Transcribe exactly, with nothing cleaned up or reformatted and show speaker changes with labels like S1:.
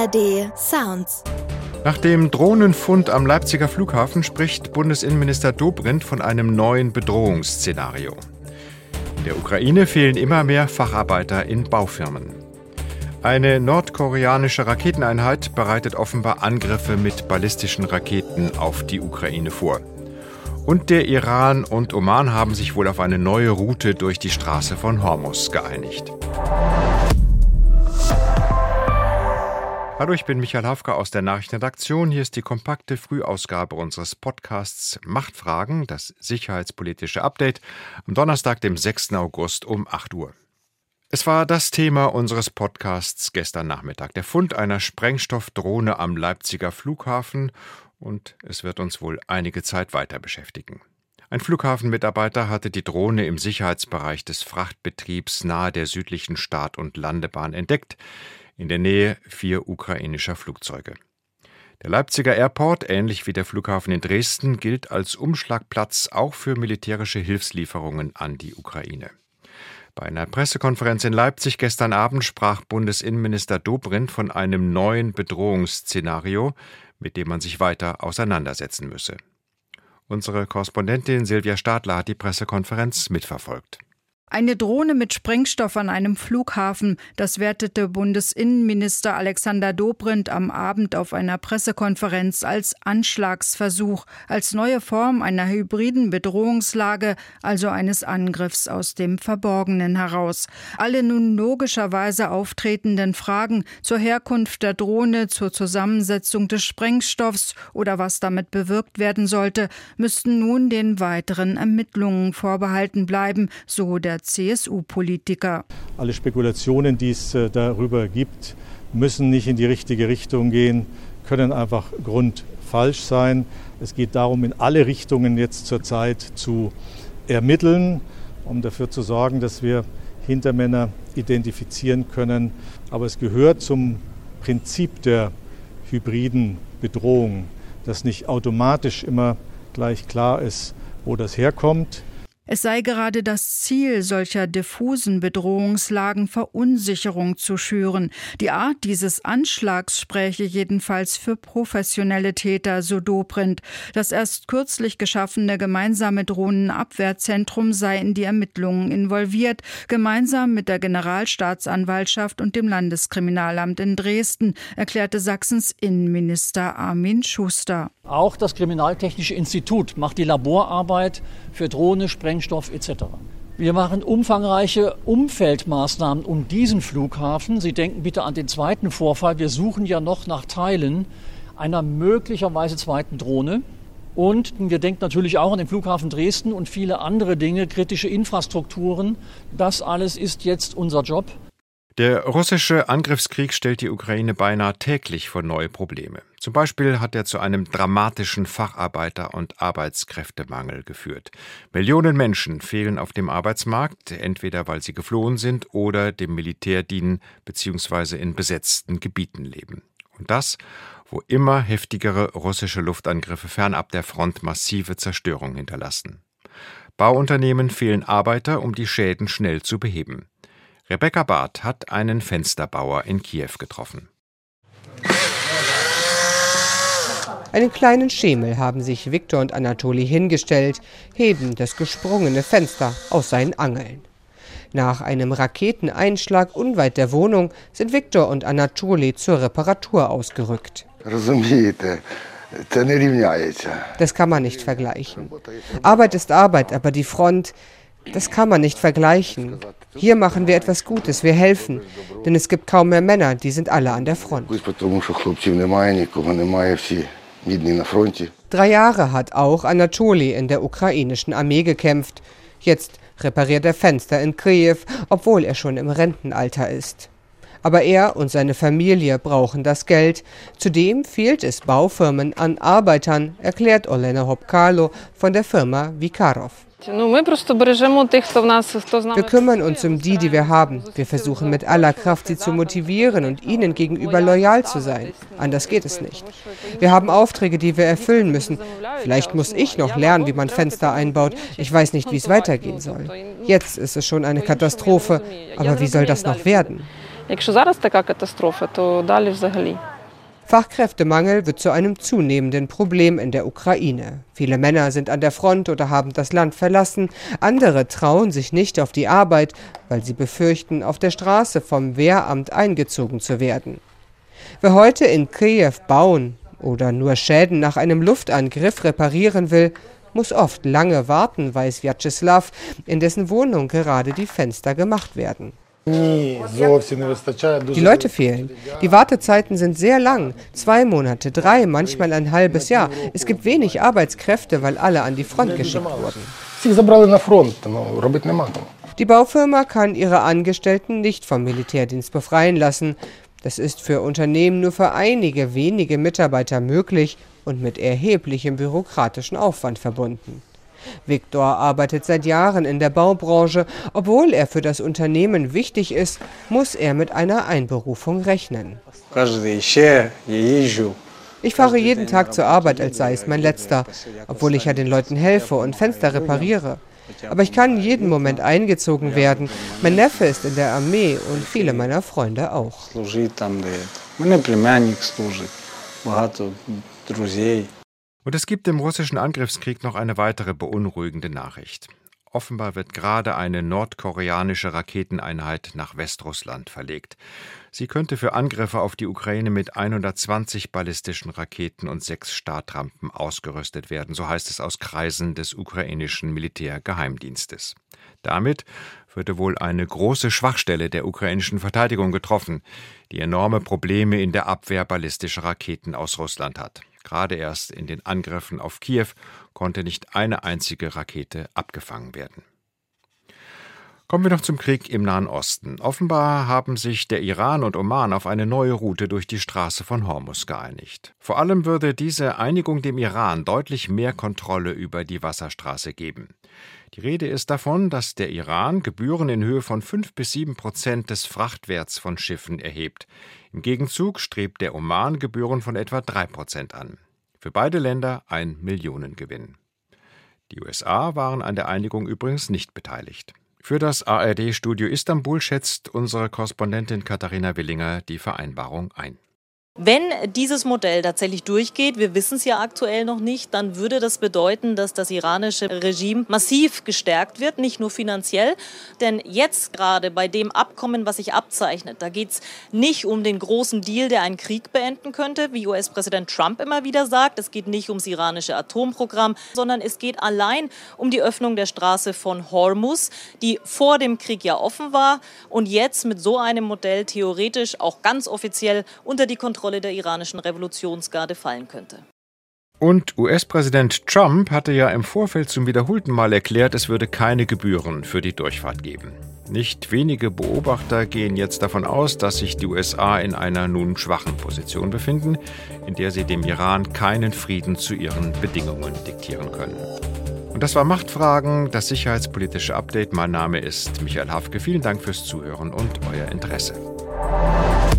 S1: A R D Sounds.
S2: Nach dem Drohnenfund am Leipziger Flughafen spricht Bundesinnenminister Dobrindt von einem neuen Bedrohungsszenario. In der Ukraine fehlen immer mehr Facharbeiter in Baufirmen. Eine nordkoreanische Raketeneinheit bereitet offenbar Angriffe mit ballistischen Raketen auf die Ukraine vor. Und der Iran und Oman haben sich wohl auf eine neue Route durch die Straße von Hormuz geeinigt. Hallo, ich bin Michael Hafka aus der Nachrichtenredaktion. Hier ist die kompakte Frühausgabe unseres Podcasts Machtfragen, das sicherheitspolitische Update, am Donnerstag, dem sechsten August um acht Uhr. Es war das Thema unseres Podcasts gestern Nachmittag, der Fund einer Sprengstoffdrohne am Leipziger Flughafen, und es wird uns wohl einige Zeit weiter beschäftigen. Ein Flughafenmitarbeiter hatte die Drohne im Sicherheitsbereich des Frachtbetriebs nahe der südlichen Start- und Landebahn entdeckt, in der Nähe vier ukrainischer Flugzeuge. Der Leipziger Airport, ähnlich wie der Flughafen in Dresden, gilt als Umschlagplatz auch für militärische Hilfslieferungen an die Ukraine. Bei einer Pressekonferenz in Leipzig gestern Abend sprach Bundesinnenminister Dobrindt von einem neuen Bedrohungsszenario, mit dem man sich weiter auseinandersetzen müsse. Unsere Korrespondentin Silvia Stadler hat die Pressekonferenz mitverfolgt.
S3: Eine Drohne mit Sprengstoff an einem Flughafen, das wertete Bundesinnenminister Alexander Dobrindt am Abend auf einer Pressekonferenz als Anschlagsversuch, als neue Form einer hybriden Bedrohungslage, also eines Angriffs aus dem Verborgenen heraus. Alle nun logischerweise auftretenden Fragen zur Herkunft der Drohne, zur Zusammensetzung des Sprengstoffs oder was damit bewirkt werden sollte, müssten nun den weiteren Ermittlungen vorbehalten bleiben, so der C S U-Politiker.
S4: Alle Spekulationen, die es darüber gibt, müssen nicht in die richtige Richtung gehen, können einfach grundfalsch sein. Es geht darum, in alle Richtungen jetzt zurzeit zu ermitteln, um dafür zu sorgen, dass wir Hintermänner identifizieren können. Aber es gehört zum Prinzip der hybriden Bedrohung, dass nicht automatisch immer gleich klar ist, wo das herkommt.
S3: Es sei gerade das Ziel solcher diffusen Bedrohungslagen, Verunsicherung zu schüren. Die Art dieses Anschlags spräche jedenfalls für professionelle Täter, so Dobrindt. Das erst kürzlich geschaffene gemeinsame Drohnenabwehrzentrum sei in die Ermittlungen involviert, gemeinsam mit der Generalstaatsanwaltschaft und dem Landeskriminalamt in Dresden, erklärte Sachsens Innenminister Armin Schuster.
S5: Auch das Kriminaltechnische Institut macht die Laborarbeit für Drohne, Sprengstoff et cetera. Wir machen umfangreiche Umfeldmaßnahmen um diesen Flughafen. Sie denken bitte an den zweiten Vorfall. Wir suchen ja noch nach Teilen einer möglicherweise zweiten Drohne. Und wir denken natürlich auch an den Flughafen Dresden und viele andere Dinge, kritische Infrastrukturen. Das alles ist jetzt unser Job.
S2: Der russische Angriffskrieg stellt die Ukraine beinahe täglich vor neue Probleme. Zum Beispiel hat er zu einem dramatischen Facharbeiter- und Arbeitskräftemangel geführt. Millionen Menschen fehlen auf dem Arbeitsmarkt, entweder weil sie geflohen sind oder dem Militär dienen bzw. in besetzten Gebieten leben. Und das, wo immer heftigere russische Luftangriffe fernab der Front massive Zerstörung hinterlassen. Bauunternehmen fehlen Arbeiter, um die Schäden schnell zu beheben. Rebecca Barth hat einen Fensterbauer in Kiew getroffen.
S6: Einen kleinen Schemel haben sich Viktor und Anatoli hingestellt, heben das gesprungene Fenster aus seinen Angeln. Nach einem Raketeneinschlag unweit der Wohnung sind Viktor und Anatoli zur Reparatur ausgerückt. Das kann man nicht vergleichen. Arbeit ist Arbeit, aber die Front, das kann man nicht vergleichen. Hier machen wir etwas Gutes, wir helfen, denn es gibt kaum mehr Männer, die sind alle an der Front. Drei Jahre hat auch Anatoli in der ukrainischen Armee gekämpft. Jetzt repariert er Fenster in Kiew, obwohl er schon im Rentenalter ist. Aber er und seine Familie brauchen das Geld. Zudem fehlt es Baufirmen an Arbeitern, erklärt Olena Hopkalo von der Firma Vikarov. Wir kümmern uns um die, die wir haben. Wir versuchen mit aller Kraft, sie zu motivieren und ihnen gegenüber loyal zu sein. Anders geht es nicht. Wir haben Aufträge, die wir erfüllen müssen. Vielleicht muss ich noch lernen, wie man Fenster einbaut. Ich weiß nicht, wie es weitergehen soll. Jetzt ist es schon eine Katastrophe. Aber wie soll das noch werden?
S7: Якщо зараз така катастрофа, то далі взагалі.
S6: Fachkräftemangel wird zu einem zunehmenden Problem in der Ukraine. Viele Männer sind an der Front oder haben das Land verlassen. Andere trauen sich nicht auf die Arbeit, weil sie befürchten, auf der Straße vom Wehramt eingezogen zu werden. Wer heute in Kiew bauen oder nur Schäden nach einem Luftangriff reparieren will, muss oft lange warten, weiß Vyacheslav, in dessen Wohnung gerade die Fenster gemacht werden. Die Leute fehlen. Die Wartezeiten sind sehr lang. Zwei Monate, drei, manchmal ein halbes Jahr. Es gibt wenig Arbeitskräfte, weil alle an die Front geschickt wurden. Die Baufirma kann ihre Angestellten nicht vom Militärdienst befreien lassen. Das ist für Unternehmen nur für einige wenige Mitarbeiter möglich und mit erheblichem bürokratischen Aufwand verbunden. Viktor arbeitet seit Jahren in der Baubranche. Obwohl er für das Unternehmen wichtig ist, muss er mit einer Einberufung rechnen. Ich fahre jeden Tag zur Arbeit, als sei es mein letzter, obwohl ich ja den Leuten helfe und Fenster repariere. Aber ich kann jeden Moment eingezogen werden. Mein Neffe ist in der Armee und viele meiner Freunde auch.
S2: Und es gibt im russischen Angriffskrieg noch eine weitere beunruhigende Nachricht. Offenbar wird gerade eine nordkoreanische Raketeneinheit nach Westrussland verlegt. Sie könnte für Angriffe auf die Ukraine mit hundertzwanzig ballistischen Raketen und sechs Startrampen ausgerüstet werden, so heißt es aus Kreisen des ukrainischen Militärgeheimdienstes. Damit würde wohl eine große Schwachstelle der ukrainischen Verteidigung getroffen, die enorme Probleme in der Abwehr ballistischer Raketen aus Russland hat. Gerade erst in den Angriffen auf Kiew konnte nicht eine einzige Rakete abgefangen werden. Kommen wir noch zum Krieg im Nahen Osten. Offenbar haben sich der Iran und Oman auf eine neue Route durch die Straße von Hormuz geeinigt. Vor allem würde diese Einigung dem Iran deutlich mehr Kontrolle über die Wasserstraße geben. Die Rede ist davon, dass der Iran Gebühren in Höhe von fünf bis sieben Prozent des Frachtwerts von Schiffen erhebt. Im Gegenzug strebt der Oman Gebühren von etwa drei Prozent an. Für beide Länder ein Millionengewinn. Die U S A waren an der Einigung übrigens nicht beteiligt. Für das A R D-Studio Istanbul schätzt unsere Korrespondentin Katharina Willinger die Vereinbarung ein.
S1: Wenn dieses Modell tatsächlich durchgeht, wir wissen es ja aktuell noch nicht, dann würde das bedeuten, dass das iranische Regime massiv gestärkt wird, nicht nur finanziell. Denn jetzt gerade bei dem Abkommen, was sich abzeichnet, da geht es nicht um den großen Deal, der einen Krieg beenden könnte, wie U S-Präsident Trump immer wieder sagt. Es geht nicht ums iranische Atomprogramm, sondern es geht allein um die Öffnung der Straße von Hormuz, die vor dem Krieg ja offen war und jetzt mit so einem Modell theoretisch auch ganz offiziell unter die Kontrolle der iranischen Revolutionsgarde fallen könnte.
S2: Und U S-Präsident Trump hatte ja im Vorfeld zum wiederholten Mal erklärt, es würde keine Gebühren für die Durchfahrt geben. Nicht wenige Beobachter gehen jetzt davon aus, dass sich die U S A in einer nun schwachen Position befinden, in der sie dem Iran keinen Frieden zu ihren Bedingungen diktieren können. Und das war Machtfragen, das sicherheitspolitische Update. Mein Name ist Michael Hafke. Vielen Dank fürs Zuhören und euer Interesse.